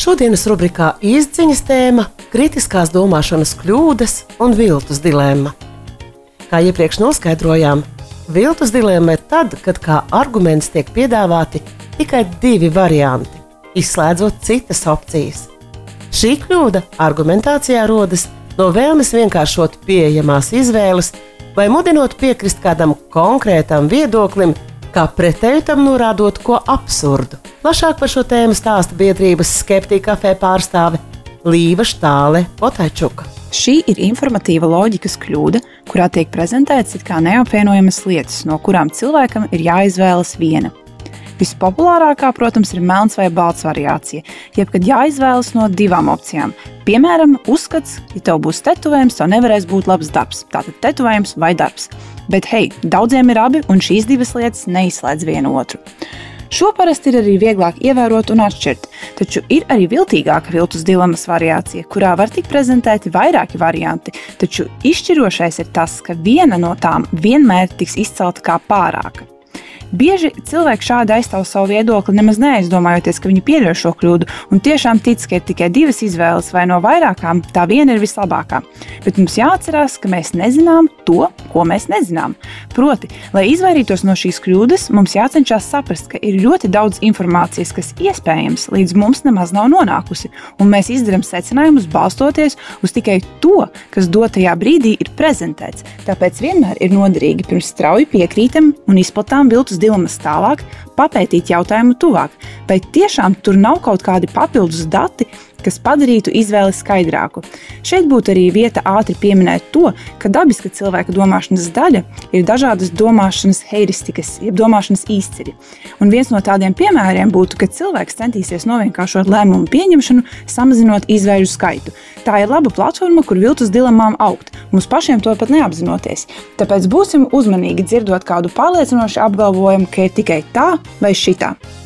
Šodienas rubrikā izziņas tēma – kritiskās domāšanas kļūdas un viltus dilemma. Kā iepriekš noskaidrojām, viltus dilemma ir tad, kad kā arguments tiek piedāvāti tikai 2 varianti, izslēdzot citas opcijas. Šī kļūda argumentācijā rodas no vēlmes vienkāršot pieejamās izvēles vai mudinot piekrist kādam konkrētam viedoklim, kā pretēju tam norādot ko absurdu. Plašāk par šo tēmu stāsta biedrības Skeptika kafē pārstāve Līva Štāle-Potaičuka. Šī ir informatīva loģikas kļūda, kurā tiek prezentēts it kā neapvienojamas lietas, no kurām cilvēkam ir jāizvēlas viena. Vispopulārākā, protams, ir melns vai balts variācija, jebkad jāizvēlas no 2 opcijām. Piemēram, uzskats, ja tev būs tetovējums, tev nevarēs būt labs darbs, tātad tetovējums vai darbs. Bet hei, daudziem ir abi, un šīs 2 lietas neizslēdz vienu otru. Šo parasti ir arī vieglāk ievērot un atšķirt, taču ir arī viltīgāka viltus dilemmas variācija, kurā var tikt prezentēti vairāki varianti, taču izšķirošais ir tas, ka viena no tām vienmēr tiks izcelta kā pārāka. Bieži cilvēki šādi aizstāv savu viedokli, nemaz neaizdomājoties, ka viņi pieļauj šo kļūdu un tiešām tic, ka ir tikai 2 izvēles vai no vairākām, tā viena ir vislabākā. Bet mums jāatcerās, ka mēs nezinām to, ko mēs nezinām. Proti, lai izvairītos no šīs kļūdas, mums jācenšas saprast, ka ir ļoti daudz informācijas, kas iespējams līdz mums nemaz nav nonākusi, un mēs izdarām secinājumus balstoties uz tikai to, kas dotajā brīdī ir prezentēts. Tāpēc vienmēr ir noderīgi pirms strauji piekrītam un izplatām viltus dilemmas tālāk, papētīt jautājumu tuvāk, vai tiešām tur nav kaut kādi papildus dati, kas padarītu izvēli skaidrāku. Šeit būtu arī vieta ātri pieminēt to, ka dabiska cilvēka domāšanas daļa ir dažādas domāšanas heiristikas, jeb domāšanas izciri. Un viens no tādiem piemēriem būtu, ka cilvēks centīsies novienkāršot lēmumu pieņemšanu, samazinot izvēļu skaitu. Tā ir laba platforma, kur viltus dilemmām augt, mums pašiem to pat neapzinoties. Tāpēc būsim uzmanīgi dzirdot kādu pārliecinošu apgalvojumu, ka ir tikai tā vai šitā.